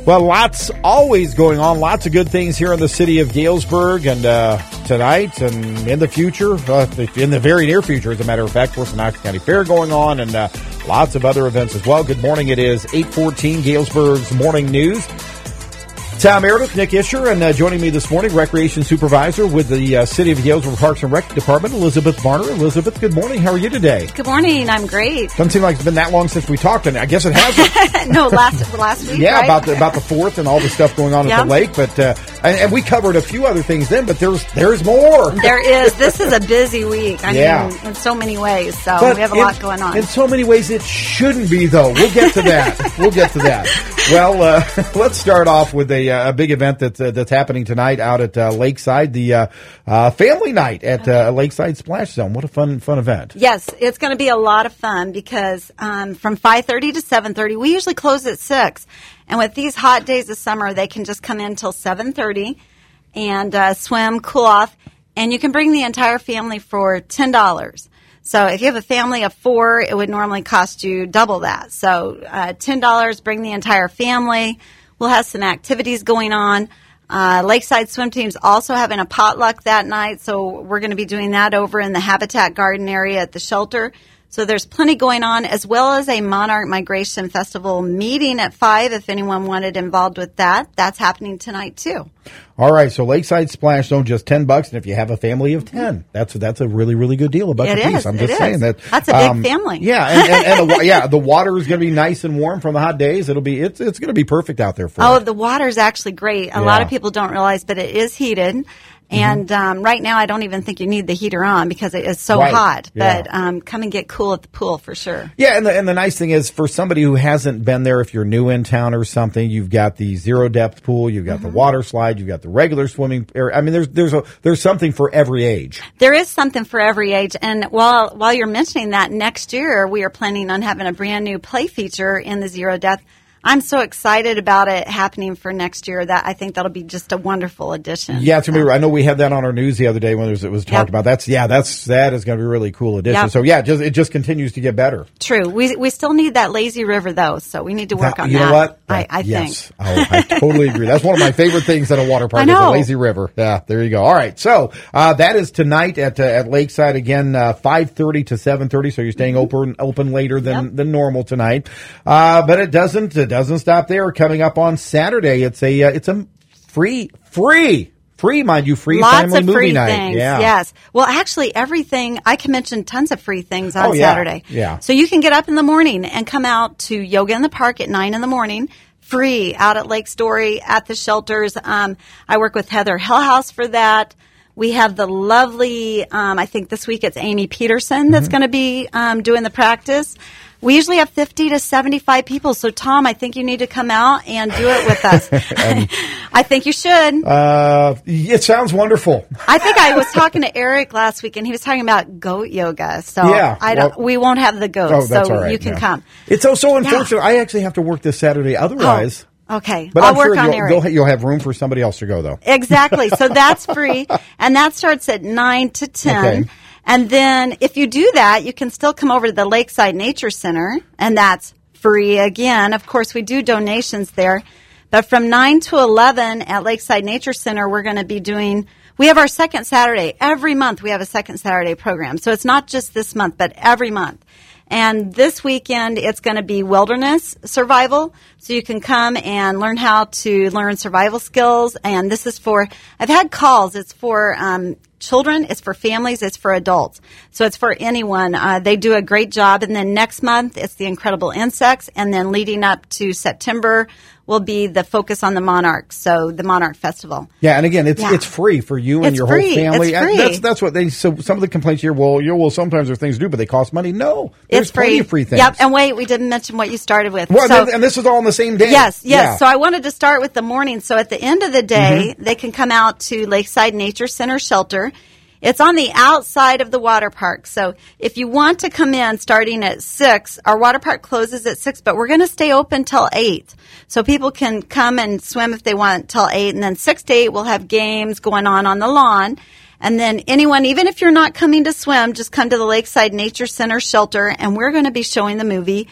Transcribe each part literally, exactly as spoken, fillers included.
Well, lots always going on. Lots of good things here in the city of Galesburg. And uh, tonight and in the future, uh, in the very near future, as a matter of fact, of course, the Knox County Fair going on and uh, lots of other events as well. Good morning. It is eight fourteen, Galesburg's Morning News. Tom Meredith, Nick Isher, and uh, joining me this morning, Recreation Supervisor with the uh, City of Galesburg Parks and Rec Department, Elizabeth Varner. Elizabeth, good morning. How are you today? Good morning. I'm great. Doesn't seem like it's been that long since we talked, and I guess it hasn't. no, last last week. Yeah, right? about the about the fourth and all the stuff going on yep. at the lake. But uh, and, and we covered a few other things then, but there's there's more. There is. This is a busy week. I yeah. mean, in so many ways. So but we have a in, lot going on. In so many ways, it shouldn't be, though. We'll get to that. we'll get to that. Well, uh, let's start off with a, a big event that's uh, that's happening tonight out at uh, Lakeside, the uh, uh, family night at uh, Lakeside Splash Zone. What a fun fun event! Yes, it's going to be a lot of fun because um, from five thirty to seven thirty, we usually close at six, and with these hot days of summer, they can just come in till seven thirty and uh, swim, cool off, and you can bring the entire family for ten dollars. So if you have a family of four, it would normally cost you double that. So uh, ten dollars, bring the entire family. We'll have some activities going on. Uh, Lakeside Swim Team's also having a potluck that night, so we're going to be doing that over in the Habitat Garden area at the shelter. So there's plenty going on, as well as a Monarch Migration Festival meeting at five if anyone wanted involved with that. That's happening tonight, too. All right, so Lakeside Splash Zone, just ten bucks, and if you have a family of ten, that's that's a really really good deal, a buck it a piece. Is, I'm just it saying is. that that's a big um, family. Yeah, and, and, and the, yeah, the water is going to be nice and warm from the hot days. It'll be it's it's going to be perfect out there for Oh, it. the water's actually great. A yeah. lot of people don't realize, but it is heated. And um, right now, I don't even think you need the heater on because it is so right. hot. Yeah. But um, come and get cool at the pool for sure. Yeah, and the, and the nice thing is for somebody who hasn't been there, if you're new in town or something, you've got the zero depth pool, you've got mm-hmm. the water slide, you've got the regular swimming area. I mean, there's there's a there's something for every age. There is something for every age. And while while you're mentioning that, next year we are planning on having a brand new play feature in the zero depth. I'm so excited about it happening for next year that I think that'll be just a wonderful addition. Yeah, it's gonna be, I know we had that on our news the other day when it was, it was talked yep. about. That's yeah, that's that is going to be a really cool addition. Yep. So yeah, just it just continues to get better. True. We we still need that lazy river though, so we need to work that, on you that. You know what? I, That, I yes. think. Oh, I totally agree. That's one of my favorite things at a water park I is know. a lazy river. Yeah, there you go. All right, so uh, that is tonight at uh, at Lakeside again, uh, five thirty to seven thirty. So you're staying mm-hmm. open open later than yep. than normal tonight. Uh, but it doesn't it doesn't stop there. Coming up on Saturday, it's a uh, it's a free free. Free, mind you, free Lots family of movie free night. things, yeah. yes. Well, actually, everything, I can mention tons of free things on oh, yeah. Saturday. Yeah. So you can get up in the morning and come out to yoga in the park at nine in the morning, free, out at Lake Story, at the shelters. Um, I work with Heather Hellhouse for that. We have the lovely, um, I think this week it's Amy Peterson that's mm-hmm. going to be um, doing the practice. We usually have fifty to seventy-five people. So, Tom, I think you need to come out and do it with us. um, I think you should. Uh, it sounds wonderful. I think I was talking to Eric last week, and he was talking about goat yoga. So yeah, I don't. well, we won't have the goats, oh, that's so all right, you can yeah. come. It's so, so unfortunate. Yeah. I actually have to work this Saturday otherwise. Oh, okay. But I'll I'm work sure on you'll, Eric. you'll, you'll have room for somebody else to go, though. Exactly. So that's free, and that starts at nine to ten. Okay. And then if you do that, you can still come over to the Lakeside Nature Center, and that's free again. Of course, we do donations there. But from nine to eleven at Lakeside Nature Center, we're going to be doing, we have our second Saturday. Every month we have a second Saturday program. So it's not just this month, but every month. And this weekend, it's going to be wilderness survival. So you can come and learn how to learn survival skills. And this is for, I've had calls. It's for um, children. It's for families. It's for adults. So it's for anyone. Uh, they do a great job. And then next month, it's the incredible insects. And then leading up to September will be the focus on the monarchs, so the Monarch Festival. Yeah, and again, it's yeah. it's free for you and it's your free. whole family. It's free. That's that's what they. So some of the complaints here, well, you know, well, sometimes there's things to do, but they cost money. No, there's it's free. plenty of free things. Yep. And wait, we didn't mention what you started with. Well, so, and this is all on the same day. Yes, yes. Yeah. So I wanted to start with the morning. So at the end of the day, mm-hmm. they can come out to Lakeside Nature Center Shelter. It's on the outside of the water park. So if you want to come in starting at six, our water park closes at six, but we're going to stay open till eight. So people can come and swim if they want till eight. And then six to eight, we'll have games going on on the lawn. And then anyone, even if you're not coming to swim, just come to the Lakeside Nature Center Shelter, and we're going to be showing the movie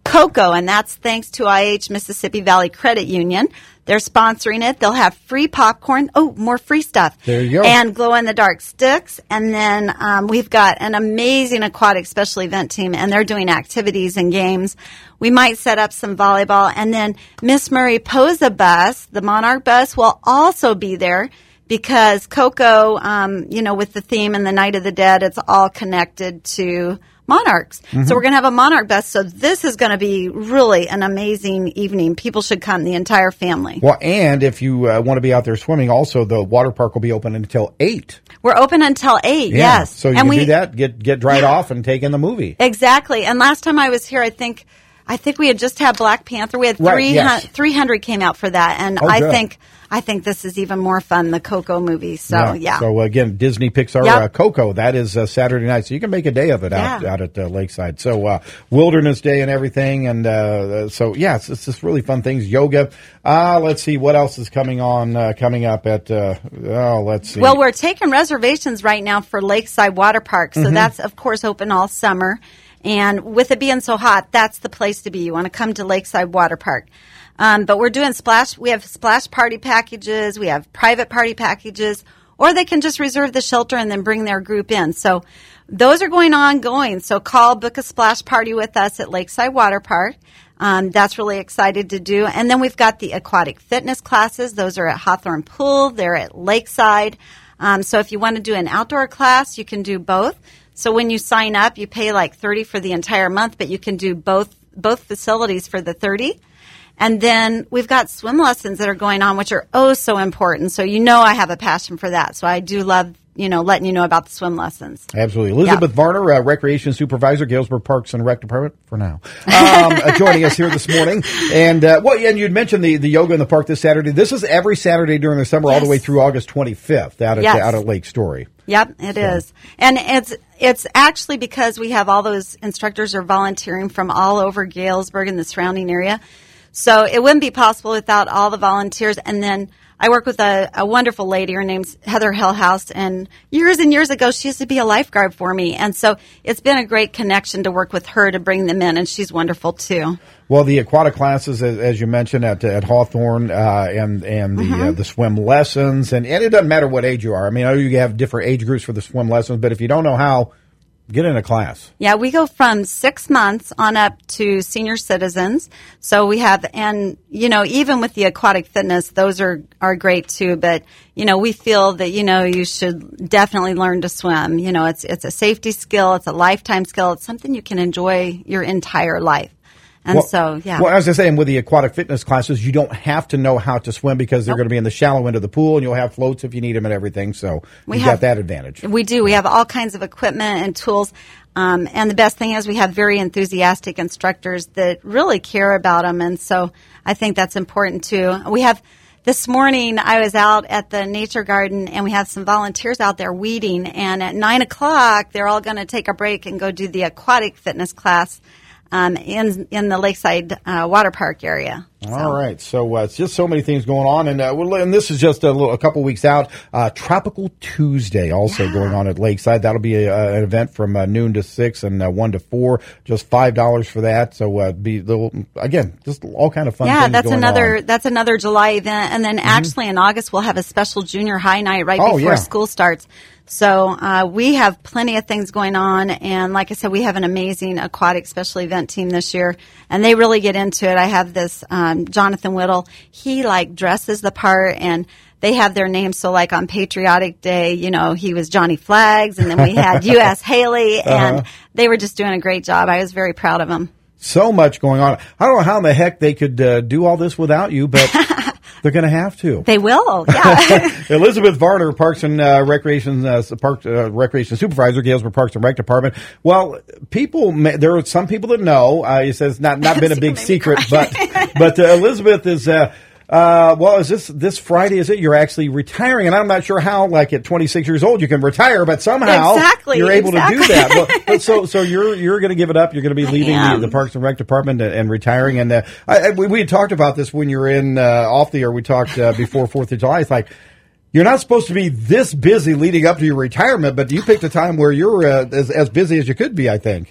Cocoa, and that's thanks to I H Mississippi Valley Credit Union. They're sponsoring it. They'll have free popcorn. Oh, more free stuff. There you go. And glow-in-the-dark sticks. And then um, we've got an amazing aquatic special event team, and they're doing activities and games. We might set up some volleyball. And then Miss Murray Posa bus, the Monarch bus, will also be there because Cocoa, um, you know, with the theme and the Night of the Dead, it's all connected to Monarchs. Mm-hmm. So we're going to have a Monarch bus. So this is going to be really an amazing evening. People should come, the entire family. Well, and if you uh, want to be out there swimming, also the water park will be open until eight. We're open until eight, yeah. yes. So you and can we, do that, get get dried yeah. off and take in the movie. Exactly. And last time I was here, I think I think we had just had Black Panther. We had right, three yes. three hundred came out for that. And oh, I good. think I think this is even more fun, the Coco movie. So, yeah. yeah. So, again, Disney Pixar yep. uh, Coco, that is uh, Saturday night. So you can make a day of it out, yeah. out at uh, Lakeside. So uh, Wilderness Day and everything. And uh, so, yeah, it's, it's just really fun things. Yoga. Uh, let's see. What else is coming on, uh, coming up at, uh, oh, let's see. Well, we're taking reservations right now for Lakeside Water Park. So mm-hmm. that's, of course, open all summer. And with it being so hot, that's the place to be. You want to come to Lakeside Water Park. Um, but we're doing splash. We have splash party packages. We have private party packages, or they can just reserve the shelter and then bring their group in. So those are going on going. So call, book a splash party with us at Lakeside Water Park. Um, that's really excited to do. And then we've got the aquatic fitness classes. Those are at Hawthorne Pool. They're at Lakeside. Um, so if you want to do an outdoor class, you can do both. So when you sign up, you pay like thirty dollars for the entire month, but you can do both both facilities for the thirty dollars. And then we've got swim lessons that are going on, which are oh so important. So you know I have a passion for that. So I do love, you know, letting you know about the swim lessons. Absolutely. Elizabeth yeah. Varner, uh, Recreation Supervisor, Galesburg Parks and Rec Department, for now, um, uh, joining us here this morning. And, uh, well, yeah, and you'd mentioned the, the yoga in the park this Saturday. This is every Saturday during the summer, yes. all the way through August twenty-fifth out at, yes. out at Lake Story. Yep, it so. is. And it's it's actually because we have all those instructors are volunteering from all over Galesburg and the surrounding area. So it wouldn't be possible without all the volunteers. And then I work with a, a wonderful lady. Her name's Heather Hillhouse. And years and years ago, she used to be a lifeguard for me. And so it's been a great connection to work with her to bring them in. And she's wonderful, too. Well, the aquatic classes, as, as you mentioned, at at Hawthorne, uh, and and the mm-hmm. uh, the swim lessons. And, and it doesn't matter what age you are. I mean, I know you have different age groups for the swim lessons. But if you don't know how, get in a class. Yeah, we go from six months on up to senior citizens. So we have, and, you know, even with the aquatic fitness, those are, are great too. But, you know, we feel that, you know, you should definitely learn to swim. You know, it's, it's a safety skill. It's a lifetime skill. It's something you can enjoy your entire life. And well, so, yeah. Well, as I say, and with the aquatic fitness classes, you don't have to know how to swim because they're nope. going to be in the shallow end of the pool, and you'll have floats if you need them and everything. So we have got that advantage. We do. We have all kinds of equipment and tools. Um, and the best thing is we have very enthusiastic instructors that really care about them. And so I think that's important, too. We have this morning I was out at the nature garden, and we have some volunteers out there weeding. And at nine o'clock, they're all going to take a break and go do the aquatic fitness class Um, in in the Lakeside uh, Water Park area. So. All right, so uh, it's just so many things going on, and uh, we'll, and this is just a, little, a couple weeks out. Uh, Tropical Tuesday also yeah. going on at Lakeside. That'll be a, a, an event from uh, noon to six and uh, one to four. Just five dollars for that. So uh, be little, again, just all kind of fun. Yeah, things that's going another on. that's another July event, and then mm-hmm. actually in August we'll have a special junior high night right oh, before yeah. school starts. So uh, we have plenty of things going on, and like I said, we have an amazing aquatic special event team this year, and they really get into it. I have this um, Jonathan Whittle. He like dresses the part, and they have their names. So like on Patriotic Day, you know, he was Johnny Flags, and then we had U S Haley, and uh-huh. they were just doing a great job. I was very proud of them. So much going on. I don't know how in the heck they could uh, do all this without you, but they're going to have to. They will, yeah. Elizabeth Varner, Parks and uh, Recreation uh, Park, uh, Recreation Supervisor, Galesburg Parks and Rec Department. Well, people, may, there are some people that know. Uh, he says not not been a big secret, but but uh, Elizabeth is. Uh, Uh, well, is this, this Friday, is it? You're actually retiring, and I'm not sure how, like at twenty-six years old, you can retire, but somehow exactly, you're able exactly. to do that. But, but so, so you're, you're going to give it up. You're going to be leaving the, the Parks and Rec Department and, and retiring. And, uh, I, we, we had talked about this when you were in, uh, off the air. We talked, uh, before fourth of July. It's like, you're not supposed to be this busy leading up to your retirement, but you picked a time where you're, uh, as, as busy as you could be, I think.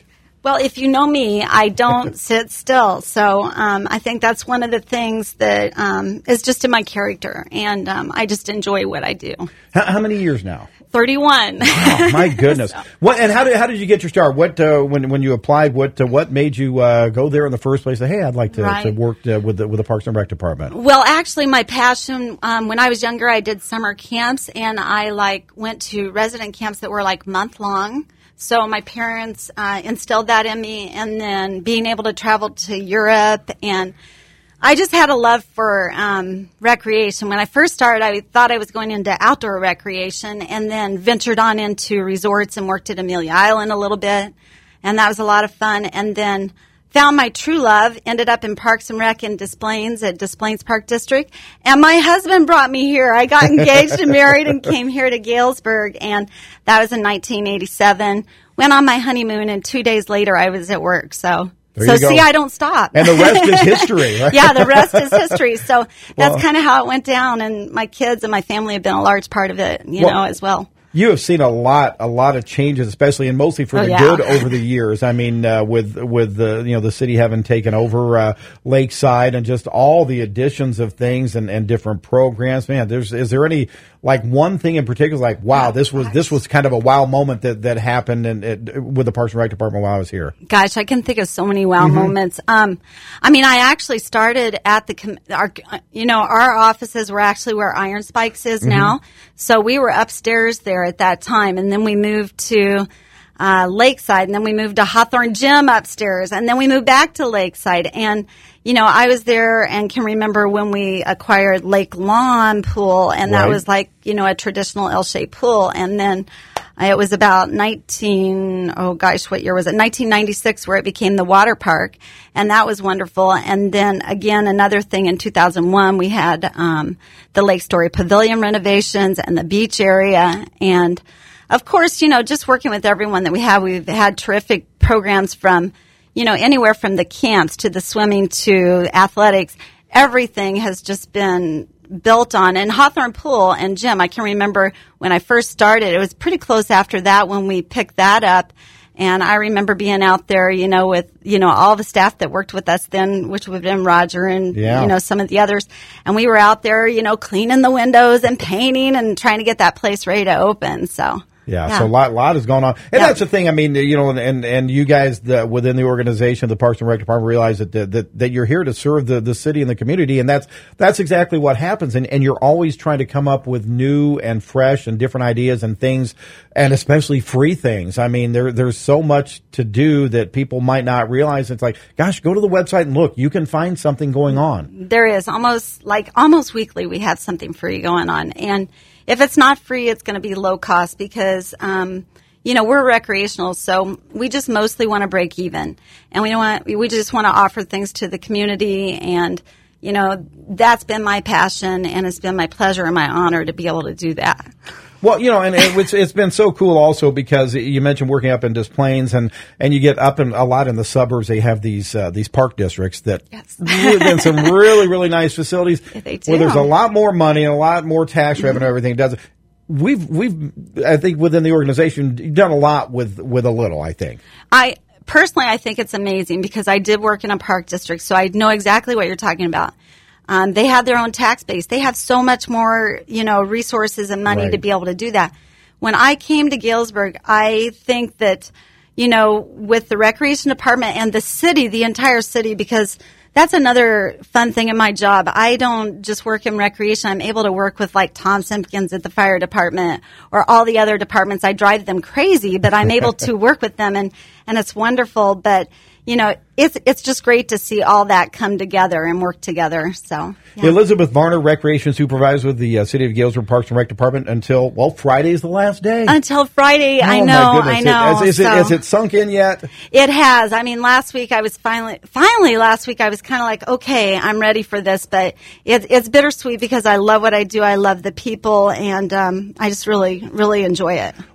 Well, if you know me, I don't sit still. So um, I think that's one of the things that um, is just in my character, and um, I just enjoy what I do. How, how many years now? thirty-one. Wow, my goodness. So. What and how did how did you get your start? What uh, when when you applied? What uh, what made you uh, go there in the first place? Say, hey, I'd like to, right. to work uh, with the with the Parks and Rec department. Well, actually, my passion um, when I was younger, I did summer camps, and I like went to resident camps that were like month long. So my parents uh, instilled that in me, and then being able to travel to Europe, and I just had a love for um, recreation. When I first started, I thought I was going into outdoor recreation, and then ventured on into resorts and worked at Amelia Island a little bit, and that was a lot of fun. And then found my true love, ended up in Parks and Rec in Des Plaines at Des Plaines Park District, and my husband brought me here. I got engaged and married and came here to Galesburg, and that was in nineteen eighty-seven. Went on my honeymoon, and two days later I was at work, so... There so you go. see, I don't stop. And the rest is history, right? Yeah, the rest is history. So that's well, kind of how it went down, and my kids and my family have been a large part of it, you well, know, as well. You have seen a lot, a lot of changes, especially and mostly for oh, the yeah. good over the years. I mean, uh, with with the you know the city having taken over uh, Lakeside and just all the additions of things and, and different programs. Man, there's is there any like one thing in particular like wow this was this was kind of a wow moment that that happened and it, with the Parks and Rec department while I was here? Gosh, I can think of so many wow mm-hmm. moments. Um, I mean, I actually started at the our you know our offices were actually where Iron Spikes is mm-hmm. now, so we were upstairs there at that time, and then we moved to uh, Lakeside, and then we moved to Hawthorne Gym upstairs, and then we moved back to Lakeside. And you know, I was there and can remember when we acquired Lake Lawn Pool, and right. that was like, you know, a traditional L-shaped pool. And then uh, it was about nineteen, oh gosh, what year was it? nineteen ninety-six, where it became the water park, and that was wonderful. And then again, another thing in two thousand one, we had um, the Lake Story Pavilion renovations and the beach area. And of course, you know, just working with everyone that we have, we've had terrific programs from, you know, anywhere from the camps to the swimming to athletics. Everything has just been built on. And Hawthorne Pool and Gym, I can remember when I first started, it was pretty close after that when we picked that up. And I remember being out there, you know, with, you know, all the staff that worked with us then, which would have been Roger and, yeah. you know, some of the others. And we were out there, you know, cleaning the windows and painting and trying to get that place ready to open. So. Yeah, yeah, so a lot, lot has gone on. And yeah. that's the thing, I mean, you know, and, and you guys the, within the organization, the Parks and Rec Department, realize that, that, that you're here to serve the, the city and the community, and that's, that's exactly what happens. And, and you're always trying to come up with new and fresh and different ideas and things, and especially free things. I mean, there, there's so much to do that people might not realize. It's like, gosh, go to the website and look, you can find something going on. There is almost, like, almost weekly we have something free going on. And if it's not free, it's going to be low cost because, um, you know, we're recreational, so we just mostly want to break even, and we don't want, we just want to offer things to the community, and you know, that's been my passion, and it's been my pleasure and my honor to be able to do that. Well, you know, and it's it's been so cool also because you mentioned working up in Des Plaines, and, and you get up in a lot in the suburbs. They have these uh, these park districts that yes. live in some really really nice facilities yeah, they do. where there's a lot more money and a lot more tax revenue and everything. Does we've we've I think within the organization done a lot with with a little. I think I personally I think it's amazing because I did work in a park district, so I know exactly what you're talking about. Um, they have their own tax base. They have so much more, you know, resources and money right. to be able to do that. When I came to Galesburg, I think that, you know, with the recreation department and the city, the entire city, because that's another fun thing in my job. I don't just work in recreation. I'm able to work with like Tom Simpkins at the fire department or all the other departments. I drive them crazy, but I'm able to work with them, and, and it's wonderful. But you know, it's it's just great to see all that come together and work together. So, yeah. Elizabeth Varner, Recreation Supervisor with the uh, City of Galesburg Parks and Rec Department until, well, Friday is the last day. Until Friday, oh, I know, my goodness. I know. It, is, is, so, it, has it sunk in yet? It has. I mean, last week I was finally, finally last week I was kind of like, okay, I'm ready for this, but it, it's bittersweet because I love what I do. I love the people, and um, I just really, really enjoy it.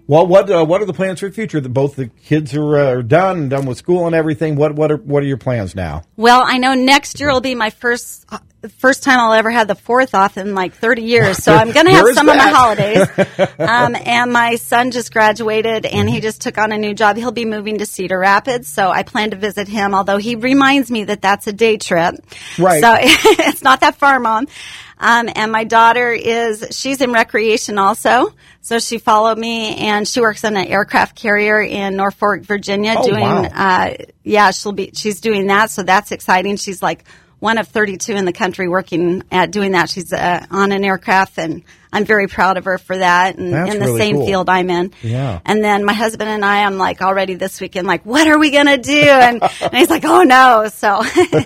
Well, what uh, what are the plans for the future? The, both the kids are, uh, are done, done with school and everything. What what are what are your plans now? Well, I know next year will be my first first time I'll ever have the fourth off in like thirty years. So I'm going to have some that? of my holidays. Um, and my son just graduated, and he just took on a new job. He'll be moving to Cedar Rapids, so I plan to visit him. Although he reminds me that that's a day trip, right? So it's not that far, Mom. Um, and my daughter is, she's in recreation also. So she followed me, and she works on an aircraft carrier in Norfolk, Virginia, oh, doing, wow. uh, yeah, she'll be, she's doing that. So that's exciting. She's like one of thirty-two in the country working at doing that. She's uh, on an aircraft, and I'm very proud of her for that, and That's in the really same cool. field I'm in. Yeah. And then my husband and I, I'm like already this weekend, like, what are we going to do? And, and he's like, oh no. So,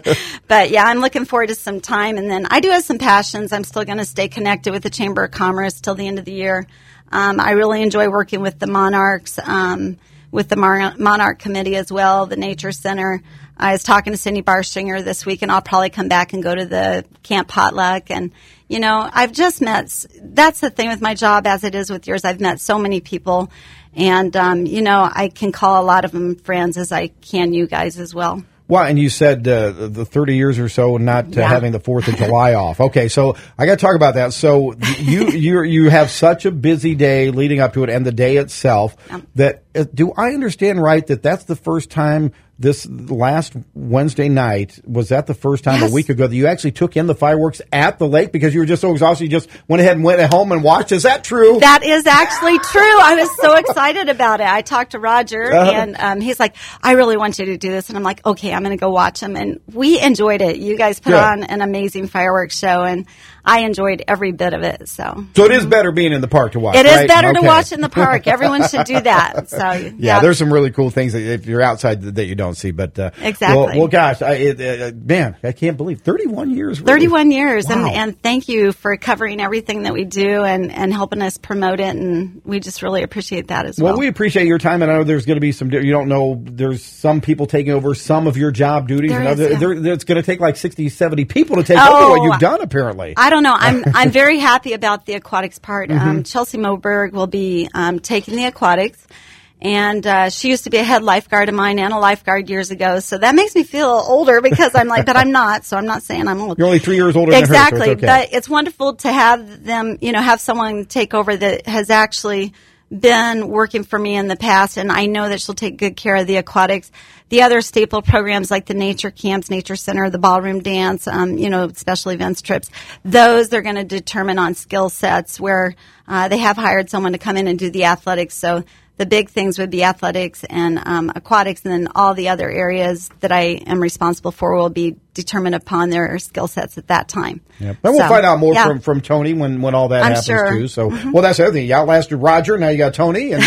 but yeah, I'm looking forward to some time. And then I do have some passions. I'm still going to stay connected with the Chamber of Commerce till the end of the year. Um, I really enjoy working with the Monarchs, um, with the Mar- Monarch Committee as well, the Nature Center. I was talking to Cindy Barshinger this week, and I'll probably come back and go to the camp potluck. And, you know, I've just met, that's the thing with my job as it is with yours. I've met so many people, and, um, you know, I can call a lot of them friends as I can you guys as well. Well, and you said uh, the thirty years or so not uh, Yeah. having the fourth of July off. Okay, so I got to talk about that. So you you you have such a busy day leading up to it and the day itself Yeah. that uh, do I understand right that that's the first time this last Wednesday night, was that the first time Yes. a week ago that you actually took in the fireworks at the lake because you were just so exhausted you just went ahead and went home and watched? Is that true? That is actually true. I was so excited about it. I talked to Roger, Uh-huh. and um, he's like, I really want you to do this. And I'm like, okay, I'm going to go watch them. And we enjoyed it. You guys put Good. on an amazing fireworks show, and I enjoyed every bit of it. So So it is better being in the park to watch, it is right? better Okay. to watch in the park. Everyone should do that. So yeah, Yeah, there's some really cool things that if you're outside that, that you don't see. But uh, Exactly. Well, well gosh, I, it, uh, man, I can't believe thirty-one years. Really. thirty-one years, Wow. and, and thank you for covering everything that we do and, and helping us promote it, and we just really appreciate that as well. Well, we appreciate your time, and I know there's going to be some. You don't know, there's some people taking over some of your job duties, There and is, other, yeah. there, it's going to take like sixty, seventy people to take Oh, over what you've done. Apparently, I don't know. I'm I'm very happy about the aquatics part. Mm-hmm. Um, Chelsea Moberg will be um, taking the aquatics. And uh, she used to be a head lifeguard of mine and a lifeguard years ago. So that makes me feel older because I'm like, but I'm not. So I'm not saying I'm old. You're only three years older Exactly. than her, so it's okay. But it's wonderful to have them, you know, have someone take over that has actually been working for me in the past. And I know that she'll take good care of the aquatics. The other staple programs like the nature camps, nature center, the ballroom dance, um, you know, special events trips, those they're going to determine on skill sets where uh, they have hired someone to come in and do the athletics. So the big things would be athletics and um, aquatics, and then all the other areas that I am responsible for will be determined upon their skill sets at that time. Yep. And we'll So, find out more yeah. from, from Tony when, when all that I'm happens sure. too. So, well, that's the other thing. You outlasted Roger, now you got Tony. And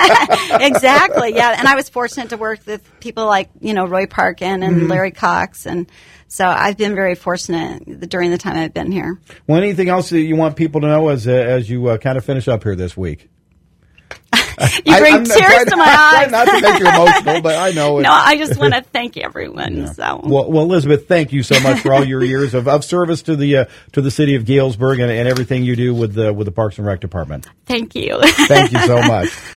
Exactly, yeah. And I was fortunate to work with people like, you know, Roy Parkin and Mm-hmm. Larry Cox. And so I've been very fortunate during the time I've been here. well, anything else that you want people to know as uh, as you uh, kind of finish up here this week? You bring I, I'm tears trying, to my I'm eyes. trying not to make you emotional, but I know. No, I just want to thank everyone. So. Well, well, Elizabeth, thank you so much for all your years of, of service to the uh, to the city of Galesburg and, and everything you do with the with the Parks and Rec department. Thank you. Thank you so much.